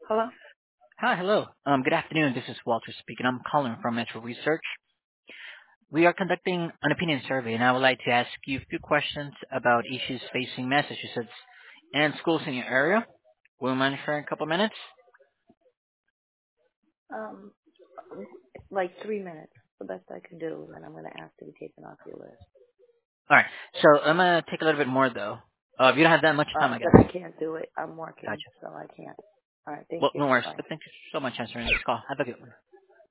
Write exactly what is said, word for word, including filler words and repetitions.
Hello? Hi, hello. Um, good afternoon. This is Walter speaking. I'm calling from Metro Research. We are conducting an opinion survey, and I would like to ask you a few questions about issues facing Massachusetts and schools in your area. Will you mind sharing a couple of minutes? Um, like three minutes. The best I can do, and then I'm going to ask to be taken off your list. All right. So I'm gonna take a little bit more though. Uh, you don't have that much time, Uh, I but guess. I can't do it. I'm Gotcha. working, so I can't. All right, thank Well, you. no worries. Bye. But thank you so much for answering this call. Have a good one.